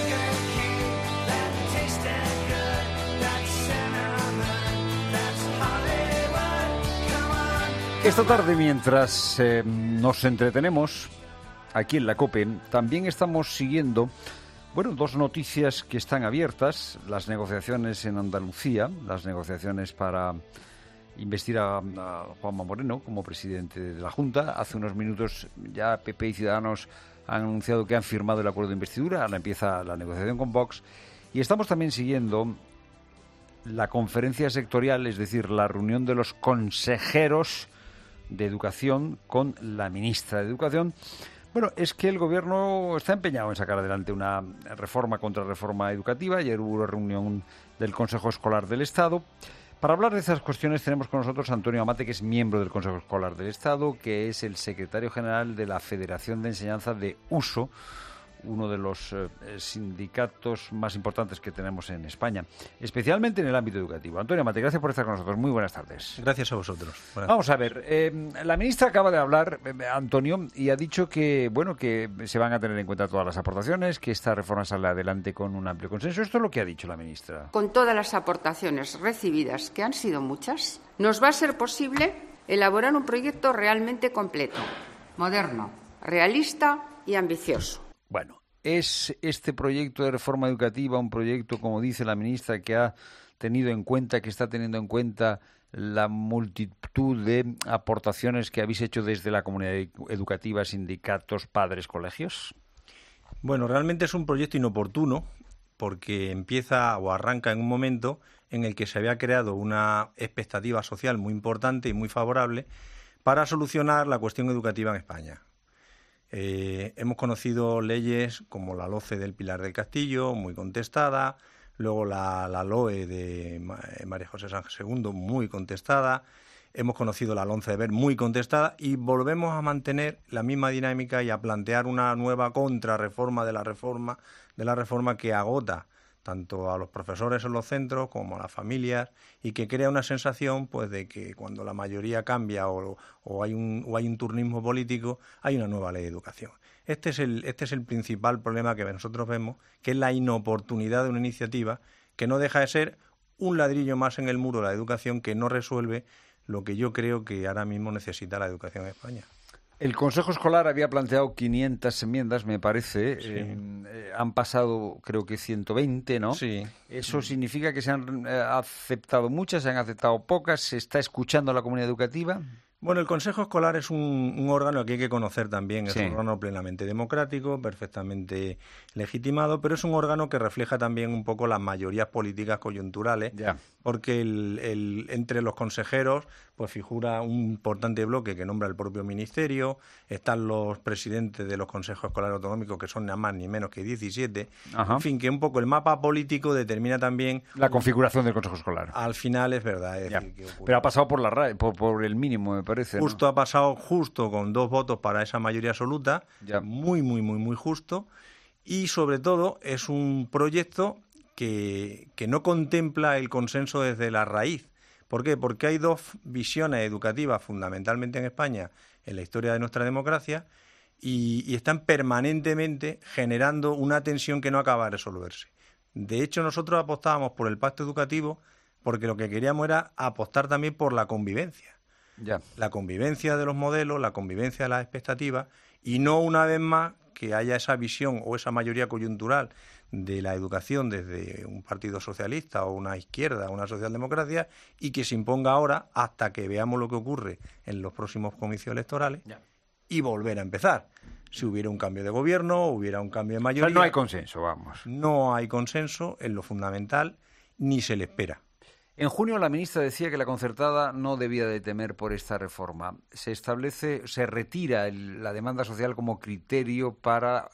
Esta tarde, mientras nos entretenemos aquí en la COPE, también estamos siguiendo, dos noticias que están abiertas: las negociaciones en Andalucía, las negociaciones para investir a Juanma Moreno como presidente de la Junta. Hace unos minutos ya PP y Ciudadanos han anunciado que han firmado el acuerdo de investidura. Ahora empieza la negociación con Vox. Y estamos también siguiendo la conferencia sectorial, es decir, la reunión de los consejeros de Educación con la ministra de Educación. Bueno, es que el Gobierno está empeñado en sacar adelante una reforma contra reforma educativa. Ayer hubo una reunión del Consejo Escolar del Estado. Para hablar de esas cuestiones tenemos con nosotros a Antonio Amate, que es miembro del Consejo Escolar del Estado, que es el secretario general de la Federación de Enseñanza de Uso, uno de los sindicatos más importantes que tenemos en España, especialmente en el ámbito educativo. Antonio Amate, gracias por estar con nosotros. Muy buenas tardes. Gracias a vosotros. Vamos a ver, la ministra acaba de hablar, Antonio, y ha dicho que, bueno, que se van a tener en cuenta todas las aportaciones, que esta reforma sale adelante con un amplio consenso. Esto es lo que ha dicho la ministra. Con todas las aportaciones recibidas, que han sido muchas, nos va a ser posible elaborar un proyecto realmente completo, moderno, realista y ambicioso. Bueno, ¿es este proyecto de reforma educativa un proyecto, como dice la ministra, que ha tenido en cuenta, que está teniendo en cuenta la multitud de aportaciones que habéis hecho desde la comunidad educativa, sindicatos, padres, colegios? Bueno, realmente es un proyecto inoportuno porque empieza o arranca en un momento en el que se había creado una expectativa social muy importante y muy favorable para solucionar la cuestión educativa en España. Hemos conocido leyes como la LOCE del Pilar del Castillo, muy contestada, luego la LOE de María José Sánchez II, muy contestada, hemos conocido la LONCE de Wert, muy contestada, y volvemos a mantener la misma dinámica y a plantear una nueva contrarreforma de la reforma que agota tanto a los profesores en los centros como a las familias, y que crea una sensación pues de que cuando la mayoría cambia o hay un turnismo político, hay una nueva ley de educación. Este es el principal problema que nosotros vemos, que es la inoportunidad de una iniciativa que no deja de ser un ladrillo más en el muro de la educación, que no resuelve lo que yo creo que ahora mismo necesita la educación en España. El Consejo Escolar había planteado 500 enmiendas, me parece. Sí. Han pasado, creo que 120, ¿no? Sí. ¿Eso significa que se han aceptado muchas, se han aceptado pocas? ¿Se está escuchando a la comunidad educativa? Bueno, el Consejo Escolar es un órgano que hay que conocer también. Es Sí. un órgano plenamente democrático, perfectamente legitimado, pero es un órgano que refleja también un poco las mayorías políticas coyunturales, porque entre los consejeros pues figura un importante bloque que nombra el propio ministerio, están los presidentes de los consejos escolares autonómicos, que son nada más ni menos que 17. Ajá. En fin, que un poco el mapa político determina también La configuración del Consejo Escolar. Al final es verdad. Es decir, que Pero ha pasado por la por el mínimo, me parece, ¿no? Justo ha pasado justo con 2 votos para esa mayoría absoluta, muy justo, y sobre todo es un proyecto que no contempla el consenso desde la raíz. ¿Por qué? Porque hay 2 visiones educativas fundamentalmente en España en la historia de nuestra democracia y están permanentemente generando una tensión que no acaba de resolverse. De hecho, nosotros apostábamos por el pacto educativo porque lo que queríamos era apostar también por la convivencia. La convivencia de los modelos, la convivencia de las expectativas, y no una vez más que haya esa visión o esa mayoría coyuntural de la educación desde un partido socialista o una izquierda o una socialdemocracia, y que se imponga ahora hasta que veamos lo que ocurre en los próximos comicios electorales y volver a empezar. Si hubiera un cambio de gobierno, hubiera un cambio de mayoría. O sea, no hay consenso, vamos. No hay consenso en lo fundamental, ni se le espera. En junio la ministra decía que la concertada no debía de temer por esta reforma. Se retira la demanda social como criterio para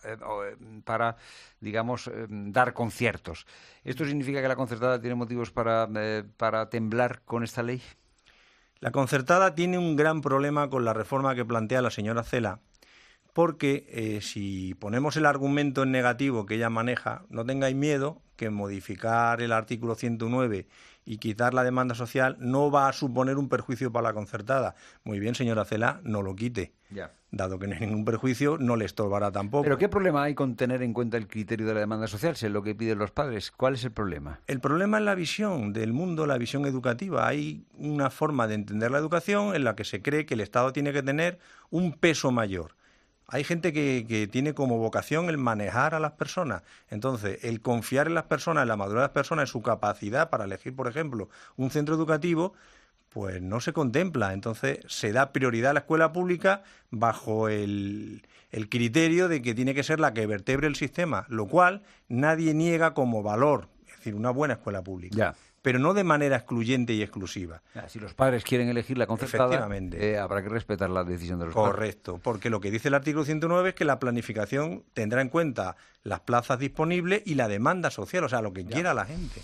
digamos, dar conciertos. ¿Esto significa que la concertada tiene motivos para temblar con esta ley? La concertada tiene un gran problema con la reforma que plantea la señora Cela, porque si ponemos el argumento en negativo que ella maneja, no tengáis miedo que modificar el artículo 109 y quitar la demanda social no va a suponer un perjuicio para la concertada. Muy bien, señora Cela, no lo quite. Dado que no hay ningún perjuicio, no le estorbará tampoco. ¿Pero qué problema hay con tener en cuenta el criterio de la demanda social, si es lo que piden los padres? ¿Cuál es el problema? El problema es la visión del mundo, la visión educativa. Hay una forma de entender la educación en la que se cree que el Estado tiene que tener un peso mayor. Hay gente que tiene como vocación el manejar a las personas. Entonces, el confiar en las personas, en la madurez de las personas, en su capacidad para elegir, por ejemplo, un centro educativo, pues no se contempla. Entonces, se da prioridad a la escuela pública bajo el criterio de que tiene que ser la que vertebre el sistema, lo cual nadie niega como valor, es decir, una buena escuela pública. pero no de manera excluyente y exclusiva. Si los padres quieren elegir la concertada, efectivamente, habrá que respetar la decisión de los padres. Correcto, porque lo que dice el artículo 109 es que la planificación tendrá en cuenta las plazas disponibles y la demanda social, o sea, lo que quiera la gente.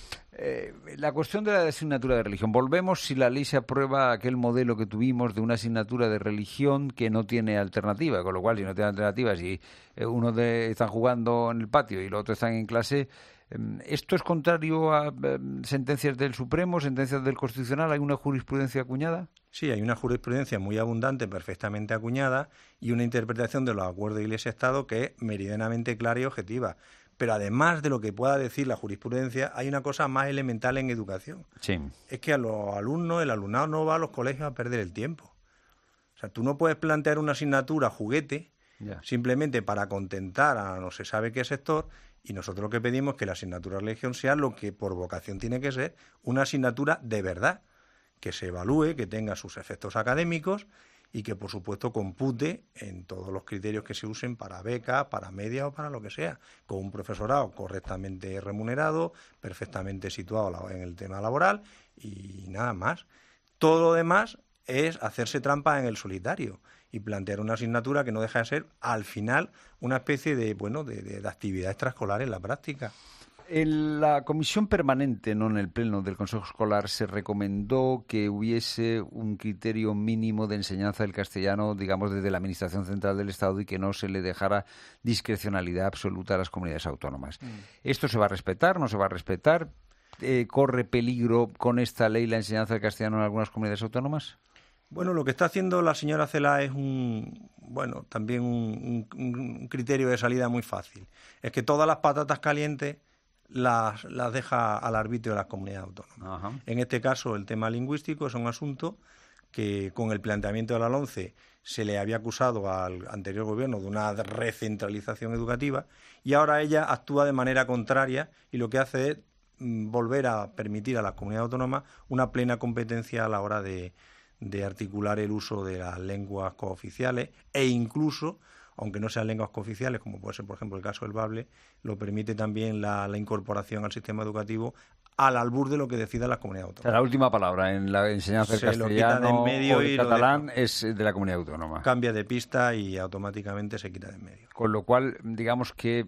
La cuestión de la asignatura de religión. Volvemos si la ley se aprueba aquel modelo que tuvimos de una asignatura de religión que no tiene alternativa, con lo cual si no tiene alternativa, si están jugando en el patio y los otros están en clase, ¿esto es contrario a sentencias del Supremo, sentencias del Constitucional? ¿Hay una jurisprudencia acuñada? Sí, hay una jurisprudencia muy abundante, perfectamente acuñada, y una interpretación de los acuerdos de Iglesia-Estado que es meridianamente clara y objetiva. Pero además de lo que pueda decir la jurisprudencia, hay una cosa más elemental en educación. Sí. Es que a los alumnos, el alumnado no va a los colegios a perder el tiempo. O sea, tú no puedes plantear una asignatura juguete simplemente para contentar a no se sabe qué sector, y nosotros lo que pedimos es que la asignatura de religión sea lo que por vocación tiene que ser, una asignatura de verdad, que se evalúe, que tenga sus efectos académicos y que, por supuesto, compute en todos los criterios que se usen para becas, para media o para lo que sea, con un profesorado correctamente remunerado, perfectamente situado en el tema laboral y nada más. Todo lo demás es hacerse trampa en el solitario y plantear una asignatura que no deja de ser, al final, una especie de actividad extraescolar en la práctica. En la comisión permanente, no en el pleno del Consejo Escolar, se recomendó que hubiese un criterio mínimo de enseñanza del castellano, digamos, desde la Administración Central del Estado y que no se le dejara discrecionalidad absoluta a las comunidades autónomas. ¿Esto se va a respetar? ¿No se va a respetar? ¿Corre peligro con esta ley la enseñanza del castellano en algunas comunidades autónomas? Bueno, lo que está haciendo la señora Celaá es también un criterio de salida muy fácil. Es que todas las patatas calientes las deja al arbitrio de las comunidades autónomas. Ajá. En este caso, el tema lingüístico es un asunto que con el planteamiento de la LOMCE se le había acusado al anterior gobierno de una recentralización educativa y ahora ella actúa de manera contraria y lo que hace es volver a permitir a las comunidades autónomas una plena competencia a la hora de articular el uso de las lenguas cooficiales e incluso, aunque no sean lenguas cooficiales, como puede ser, por ejemplo, el caso del bable, lo permite también la incorporación al sistema educativo al albur de lo que decidan las comunidades autónomas. La última palabra en la enseñanza del castellano o el catalán es de la comunidad autónoma. Cambia de pista y automáticamente se quita de en medio. Con lo cual, digamos que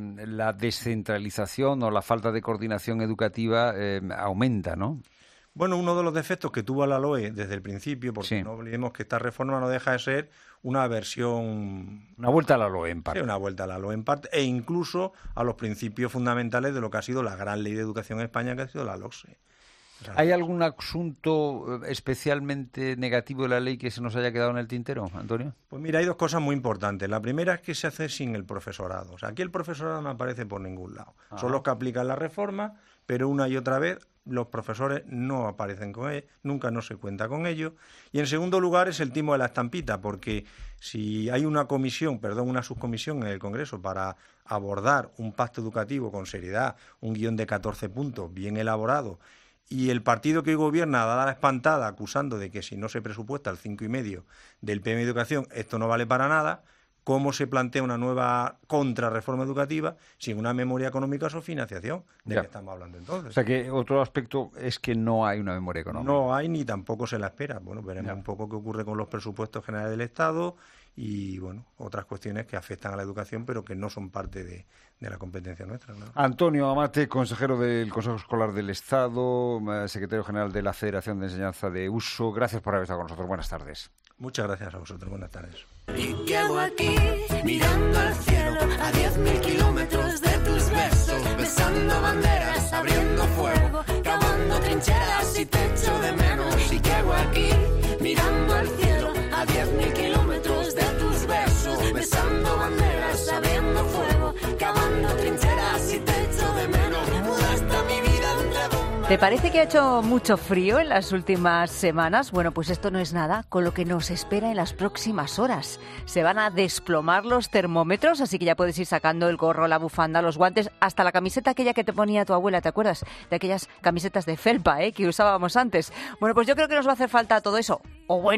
la descentralización o la falta de coordinación educativa aumenta, ¿no? Bueno, uno de los defectos que tuvo la LOE desde el principio, porque no olvidemos que esta reforma no deja de ser una versión... Una vuelta a la LOE en parte. Sí, una vuelta a la LOE en parte, e incluso a los principios fundamentales de lo que ha sido la gran ley de educación en España, que ha sido la LOCSE. O sea, ¿hay algún asunto especialmente negativo de la ley que se nos haya quedado en el tintero, Antonio? Pues mira, hay dos cosas muy importantes. La primera es que se hace sin el profesorado. O sea, aquí el profesorado no aparece por ningún lado. Ajá. Son los que aplican la reforma, pero una y otra vez los profesores no aparecen con ellos, nunca no se cuenta con ellos. Y en segundo lugar es el timo de la estampita, porque si hay una subcomisión en el Congreso para abordar un pacto educativo con seriedad, un guión de 14 puntos bien elaborado, y el partido que hoy gobierna da la espantada acusando de que si no se presupuesta el 5,5 del PM de Educación, esto no vale para nada, ¿cómo se plantea una nueva contrarreforma educativa sin una memoria económica o su financiación? ¿De qué estamos hablando entonces? O sea que otro aspecto es que no hay una memoria económica. No hay ni tampoco se la espera. Bueno, veremos un poco qué ocurre con los presupuestos generales del Estado y, bueno, otras cuestiones que afectan a la educación pero que no son parte de la competencia nuestra, ¿no? Antonio Amate, consejero del Consejo Escolar del Estado, secretario general de la Federación de Enseñanza de Uso. Gracias por haber estado con nosotros. Buenas tardes. Muchas gracias a vosotros. Buenas tardes. ¿Y qué hago aquí, mirando al cielo, a 10.000 kilómetros de tus besos, besando banderas, abriendo fuego, cavando trincheras y te echo de menos? ¿Y qué hago aquí, mirando al cielo, a 10.000 kilómetros de tus besos, besando banderas, abriendo fuego, cavando trincheras y te echo de menos? Mudaste mi vida entre bombas. ¿Te parece que ha hecho mucho frío en las últimas semanas? Bueno, pues esto no es nada con lo que nos espera en las próximas horas. Se van a desplomar los termómetros, así que ya puedes ir sacando el gorro, la bufanda, los guantes, hasta la camiseta aquella que te ponía tu abuela, ¿te acuerdas? De aquellas camisetas de felpa, que usábamos antes. Bueno, pues yo creo que nos va a hacer falta todo eso. O bueno,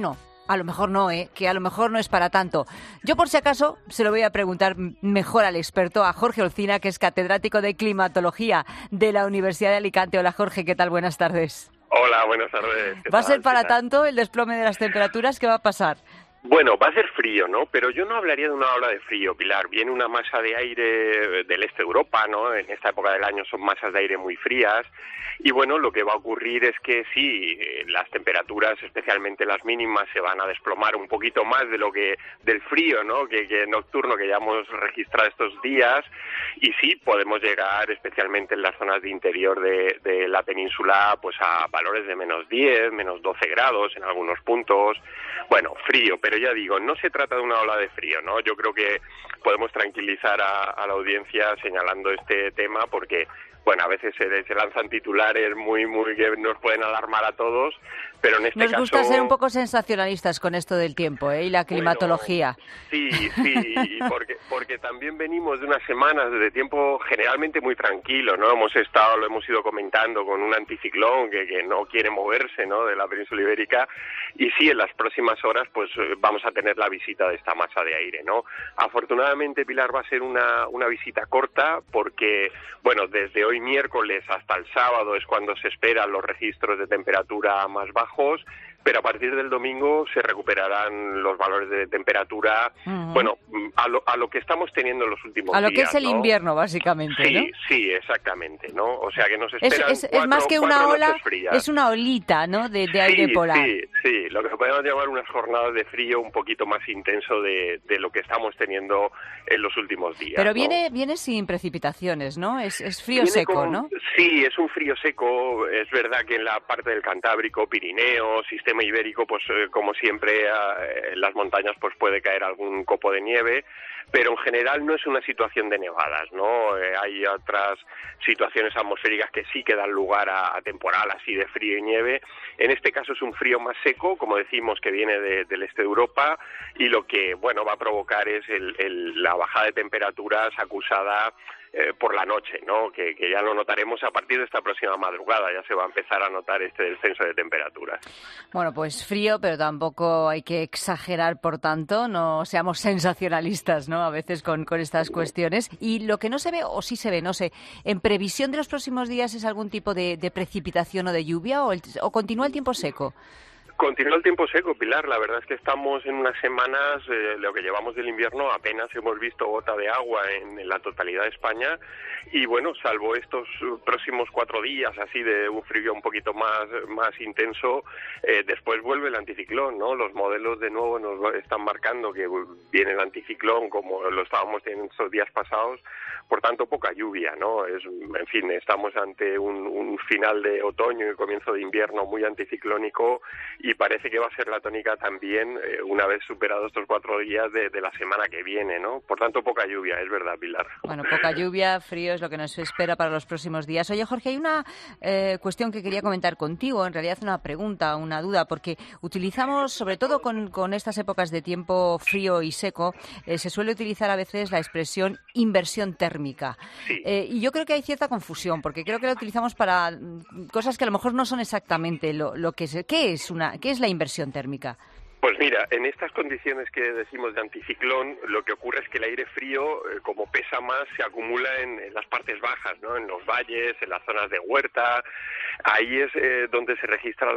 a lo mejor no, que a lo mejor no es para tanto. Yo, por si acaso, se lo voy a preguntar mejor al experto, a Jorge Olcina, que es catedrático de climatología de la Universidad de Alicante. Hola, Jorge, ¿qué tal? Buenas tardes. Hola, buenas tardes. ¿Va a ser para tanto el desplome de las temperaturas? ¿Qué va a pasar? Bueno, va a ser frío, ¿no? Pero yo no hablaría de una ola de frío, Pilar. Viene una masa de aire del este de Europa, ¿no? En esta época del año son masas de aire muy frías. Y bueno, lo que va a ocurrir es que sí, las temperaturas, especialmente las mínimas, se van a desplomar un poquito más de lo que del frío, ¿no? Que nocturno que ya hemos registrado estos días. Y sí, podemos llegar, especialmente en las zonas de interior de la península, pues a valores de -10, -12 grados en algunos puntos. Bueno, frío, pero ya digo, no se trata de una ola de frío, ¿no? Yo creo que podemos tranquilizar a la audiencia señalando este tema porque, bueno, a veces se lanzan titulares muy que nos pueden alarmar a todos, pero en este caso... Nos gusta ser un poco sensacionalistas con esto del tiempo, y la climatología. Bueno, sí, porque también venimos de unas semanas de tiempo generalmente muy tranquilo, ¿no? Lo hemos ido comentando con un anticiclón que no quiere moverse, ¿no? De la península ibérica, y sí, en las próximas horas pues vamos a tener la visita de esta masa de aire, ¿no? Afortunadamente, Pilar, va a ser una visita corta porque, bueno, desde hoy miércoles hasta el sábado es cuando se esperan los registros de temperatura más bajos, pero a partir del domingo se recuperarán los valores de temperatura, bueno, a lo que estamos teniendo en los últimos días. A lo que es el invierno, básicamente, sí, ¿no? Sí, exactamente, ¿no? O sea que nos esperan es más que una ola, frías. Es una olita, ¿no? De aire polar. Sí, lo que podemos llamar unas jornadas de frío un poquito más intenso de lo que estamos teniendo en los últimos días. Pero ¿no? viene sin precipitaciones, ¿no? Es frío seco, ¿no? Sí, es un frío seco. Es verdad que en la parte del Cantábrico, Pirineo, sistema ibérico, pues como siempre en las montañas pues puede caer algún copo de nieve, pero en general no es una situación de nevadas, ¿no? Hay otras situaciones atmosféricas que sí que dan lugar a temporal así de frío y nieve. En este caso es un frío más seco, como decimos, que viene del este de Europa, y lo que, bueno, va a provocar es la bajada de temperaturas acusada por la noche, ¿no? Que ya lo notaremos a partir de esta próxima madrugada, ya se va a empezar a notar este descenso de temperaturas. Bueno, pues frío, pero tampoco hay que exagerar, por tanto, no seamos sensacionalistas, ¿no? A veces con estas cuestiones. Y lo que no se ve, o sí se ve, no sé, ¿en previsión de los próximos días es algún tipo de precipitación o de lluvia o continúa el tiempo seco? Continúa el tiempo seco, Pilar. La verdad es que estamos en unas semanas, lo que llevamos del invierno, apenas hemos visto gota de agua en la totalidad de España. Y bueno, salvo estos próximos 4 días, así de un frío un poquito más intenso, después vuelve el anticiclón, ¿no? Los modelos de nuevo nos están marcando que viene el anticiclón, como lo estábamos teniendo estos días pasados. Por tanto, poca lluvia, ¿no? En fin, estamos ante un final de otoño y comienzo de invierno muy anticiclónico, y parece que va a ser la tónica también una vez superados estos 4 días de la semana que viene, ¿no? Por tanto, poca lluvia, es verdad, Pilar. Bueno, poca lluvia, frío es lo que nos espera para los próximos días. Oye, Jorge, hay una cuestión que quería comentar contigo, en realidad una pregunta, una duda, porque utilizamos, sobre todo con estas épocas de tiempo frío y seco, se suele utilizar a veces la expresión inversión térmica. Sí. Y yo creo que hay cierta confusión, porque creo que la utilizamos para cosas que a lo mejor no son exactamente lo que es. ¿Qué es la inversión térmica? Pues mira, en estas condiciones que decimos de anticiclón, lo que ocurre es que el aire frío, como pesa más, se acumula en las partes bajas, ¿no? En los valles, en las zonas de huerta. Ahí es donde se registran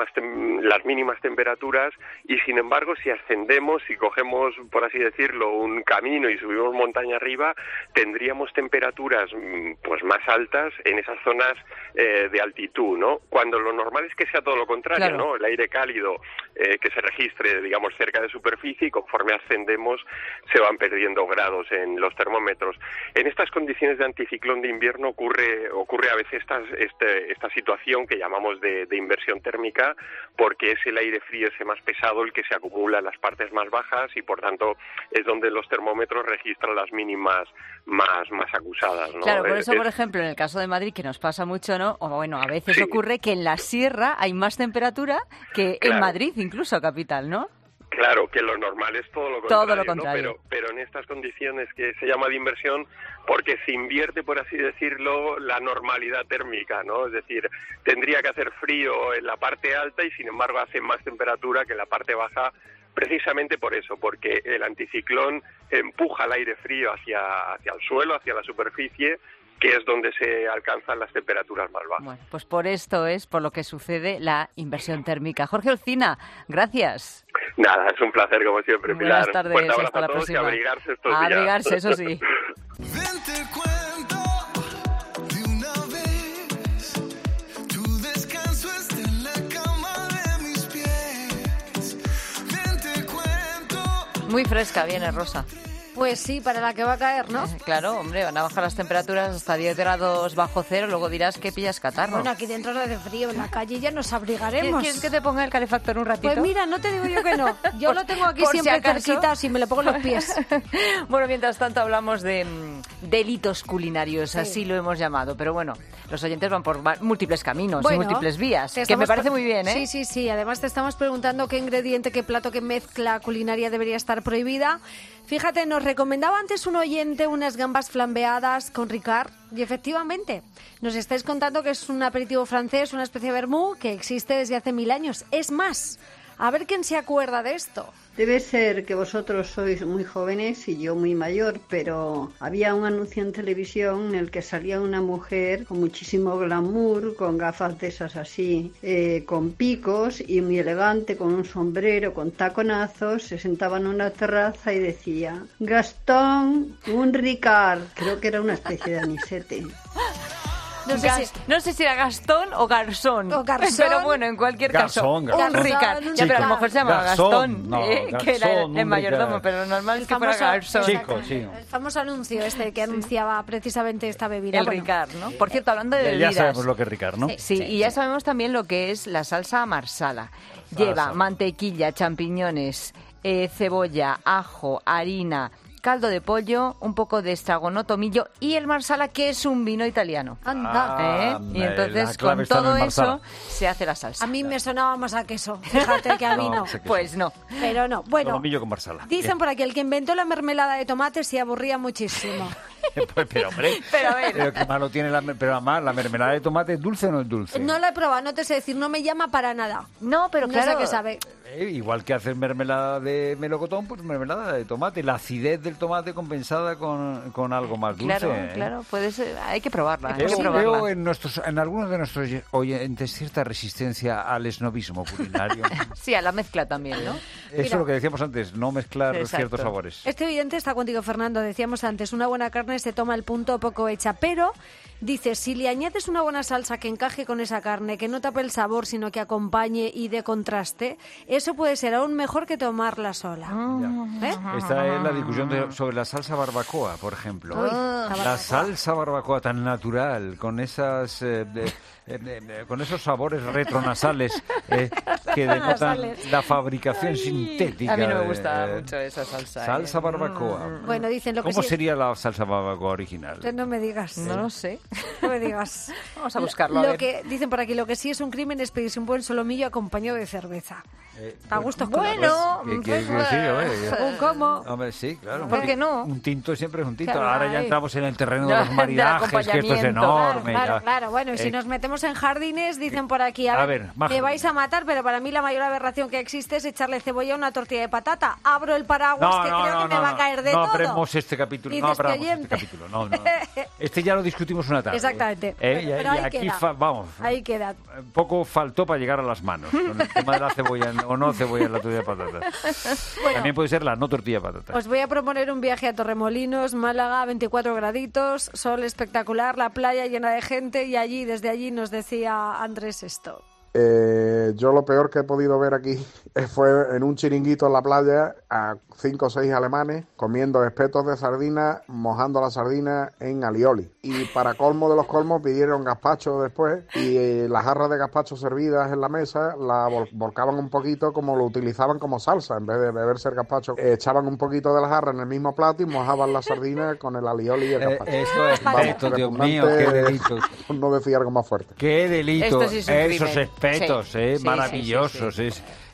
las mínimas temperaturas, y sin embargo, si ascendemos, si cogemos, por así decirlo, un camino y subimos montaña arriba, tendríamos temperaturas pues más altas en esas zonas de altitud, ¿no? Cuando lo normal es que sea todo lo contrario, claro, ¿no? El aire cálido que se registra, digamos, cerca de superficie, y conforme ascendemos se van perdiendo grados en los termómetros. En estas condiciones de anticiclón de invierno ocurre a veces esta situación que llamamos de inversión térmica, porque es el aire frío ese más pesado el que se acumula en las partes más bajas, y por tanto es donde los termómetros registran las mínimas más acusadas, ¿no? Claro, por eso, por ejemplo, en el caso de Madrid, que nos pasa mucho, ¿no? O bueno, a veces ocurre que en la sierra hay más temperatura que en Madrid, incluso capital, ¿no? Claro, que lo normal es todo lo contrario, Todo lo contrario. ¿no? Pero en estas condiciones que se llama de inversión, porque se invierte, por así decirlo, la normalidad térmica, ¿no? Es decir, tendría que hacer frío en la parte alta y sin embargo hace más temperatura que en la parte baja, precisamente por eso, porque el anticiclón empuja el aire frío hacia el suelo, hacia la superficie, que es donde se alcanzan las temperaturas más bajas. Bueno, pues por esto es por lo que sucede la inversión térmica. Jorge Olcina, gracias. Nada, es un placer como siempre, Pilar. Buenas tardes, Fuerte abrazo hasta la a todos próxima. y abrigarse estos A días. abrigarse, eso sí. Tu descanso está en la cama de mis pies. Ven, te cuento. Muy fresca viene, Rosa. Pues sí, para la que va a caer, ¿no? Claro, hombre, van a bajar las temperaturas hasta 10 grados bajo cero, luego dirás que pillas catarro. Bueno, aquí dentro no hace frío, en la calle ya nos abrigaremos. ¿Quieres que te ponga el calefactor un ratito? Pues mira, no te digo yo que no. Yo lo tengo aquí por si siempre acaso. cerquita, si me lo pongo en los pies. Bueno, mientras tanto hablamos de delitos culinarios, así lo hemos llamado. Pero bueno, los oyentes van por múltiples caminos, Bueno, múltiples vías, te que me estamos parece muy bien, ¿eh? Sí, sí, sí. Además te estamos preguntando qué ingrediente, qué plato, qué mezcla culinaria debería estar prohibida. Fíjate, nos recomendaba antes un oyente unas gambas flambeadas con Ricard y efectivamente nos estáis contando que es un aperitivo francés, una especie de vermú que existe desde hace 1000 años. Es más, a ver quién se acuerda de esto. Debe ser que vosotros sois muy jóvenes y yo muy mayor, pero había un anuncio en televisión en el que salía una mujer con muchísimo glamour, con gafas de esas así, con picos y muy elegante, con un sombrero, con taconazos, se sentaba en una terraza y decía: Gastón, un Ricard. Creo que era una especie de anisete. No sé si era Gastón o Garzón. O Garzón. Pero bueno, en cualquier Garzón, caso. Garzón. Un Ricard. Ya, pero a lo mejor se llama Gastón, No, que era Garzón, el un mayordomo, Ricard. pero lo normal es que fuera famoso- Garzón. Chico, sí. El famoso anuncio este que anunciaba precisamente esta bebida. El Bueno, Ricard, ¿no? Por cierto, hablando de Ya bebidas. sabemos lo que es Ricard, ¿no? Sí, y ya sabemos también lo que es la salsa marsala. Lleva mantequilla, champiñones, cebolla, ajo, harina, caldo de pollo, un poco de estragono, tomillo y el marsala, que es un vino italiano. Anda. Y la entonces clave con está en todo el marsala. eso se hace la salsa. A mí me sonaba más a queso. Fíjate que a mí no. Pues no. Pero no. Bueno, Solomillo con marsala. dicen por aquí, el que inventó la mermelada de tomate se aburría muchísimo. Pues, pero hombre, Pero a ver. pero qué malo tiene pero además la mermelada de tomate, ¿es dulce o no es dulce? No la he probado, no te sé decir, no me llama para nada. No, pero No claro. sé qué sabe. Igual que hacer mermelada de melocotón, pues mermelada de tomate. La acidez del tomate compensada con algo más dulce. Claro, ¿eh? claro, puede ser. Hay que probarla. Hay que Veo probarla. en algunos de nuestros oyentes cierta resistencia al esnobismo culinario. Sí, a la mezcla también, ¿no? Eso es lo que decíamos antes, no mezclar Exacto. ciertos sabores. Este evidente está contigo, Fernando. Decíamos antes, una buena carne se toma al punto poco hecha, pero dice, si le añades una buena salsa que encaje con esa carne, que no tape el sabor, sino que acompañe y dé contraste, eso puede ser aún mejor que tomarla sola. ¿Eh? Esta es la discusión sobre la salsa barbacoa, por ejemplo. Uy, la barbacoa. La salsa barbacoa tan natural, con esas con esos sabores retronasales que denotan Nasales. la fabricación sintética. A mí no me gusta de- mucho esa salsa. Salsa barbacoa. Bueno, dicen lo que ¿Cómo sí- sería la salsa barbacoa original? No me digas. No lo sé. No me digas. Vamos a buscarlo, a Lo ver. que dicen por aquí, lo que sí es un crimen es pedirse un buen solomillo acompañado de cerveza. A gustos Bueno, ¿Qué quieres decir? ¿Un cómo? Hombre, sí, claro. ¿Por qué no? Un tinto siempre es un tinto. Claro, Ahora ya ahí. entramos en el terreno de Ya, los del maridajes, que esto es acompañamiento. enorme. Claro, ya. claro. Bueno, y si nos metemos en jardines, dicen por aquí, a ver, más me vais a matar, pero para mí la mayor aberración que existe es echarle cebolla a una tortilla de patata. Abro el paraguas que creo que me va a caer de no todo. abramos este capítulo. Dice No este abramos este oyente. capítulo. No. Este ya lo discutimos una tarde. Exactamente. Y Pero ahí aquí queda. vamos. Ahí queda. Poco faltó para llegar a las manos con el tema de la cebolla o no cebolla en la tortilla de patatas. También puede ser la no tortilla de patatas. Os voy a proponer un viaje a Torremolinos, Málaga, 24 graditos, sol espectacular, la playa llena de gente y allí, desde allí nos decía Andrés esto. Yo lo peor que he podido ver aquí fue en un chiringuito en la playa a 5 o 6 alemanes comiendo espetos de sardina, mojando la sardina en alioli. Y para colmo de los colmos pidieron gazpacho después y las jarras de gazpacho servidas en la mesa la volcaban un poquito como lo utilizaban como salsa. En vez de beberse el gazpacho, echaban un poquito de la jarra en el mismo plato y mojaban la sardina con el alioli y el gazpacho. Eso es delito, Dios mío, qué delito. No decía algo más fuerte. Qué delito. Esto sí es un Esos crimen. espetos, Sí. Sí, maravillosos. sí, sí.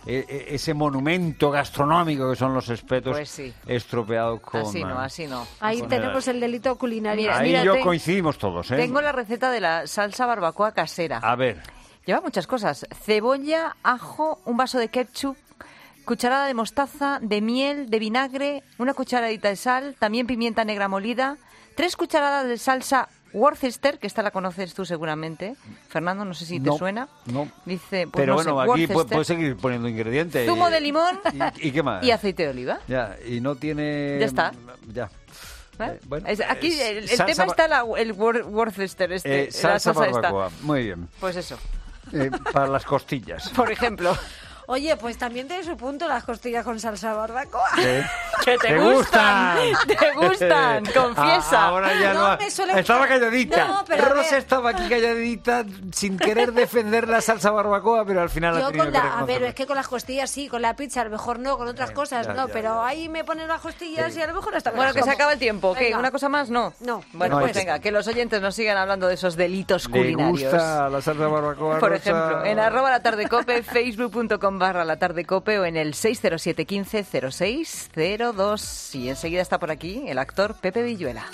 ese monumento gastronómico que son los espetos Pues sí. estropeados con... Así no. Ahí con tenemos el delito culinario. Ahí coincidimos todos, ¿eh? Tengo la receta de la salsa barbacoa casera. A ver. Lleva muchas cosas. Cebolla, ajo, un vaso de ketchup, cucharada de mostaza, de miel, de vinagre, una cucharadita de sal, también pimienta negra molida, 3 cucharadas de salsa Worcester, que esta la conoces tú seguramente. Fernando, no sé si te suena. No. Dice, pues pero no bueno, sé, aquí Worcester. puedes seguir poniendo ingredientes. Zumo de limón ¿Y qué más? y aceite de oliva. Ya, y no tiene... Ya está. Ya. Bueno, Aquí el salsa tema está el Worcester, la salsa salsa barbacoa. esta. Muy bien. Pues eso. Para las costillas. Por ejemplo. Oye, pues también tiene su punto las costillas con salsa barbacoa. Que te gustan. Te gustan, confiesa. Ahora ya no. me suele Estaba gustar. calladita. No, pero a Rosa ver. estaba aquí calladita sin querer defender la salsa barbacoa, pero al final ha Yo tenido con que a ver, reconocerlo. es que con las costillas sí, con la pizza a lo mejor no, con otras cosas ya, no, ya, pero ahí me ponen las costillas y a lo mejor hasta me Bueno, las que se como. acaba el tiempo. ¿Qué? Venga. ¿Una cosa más? No. No. Bueno, No, pues es- venga, que los oyentes nos sigan hablando de esos delitos ¿Le culinarios. gusta la salsa barbacoa, Por Rosa? ejemplo, en @latardecope, facebook.com/latardecope o en el 607 15 06 02. Y enseguida está por aquí el actor Pepe Villuela.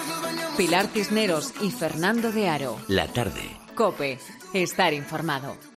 Pilar Cisneros y Fernando de Aro. La tarde. COPE. Estar informado.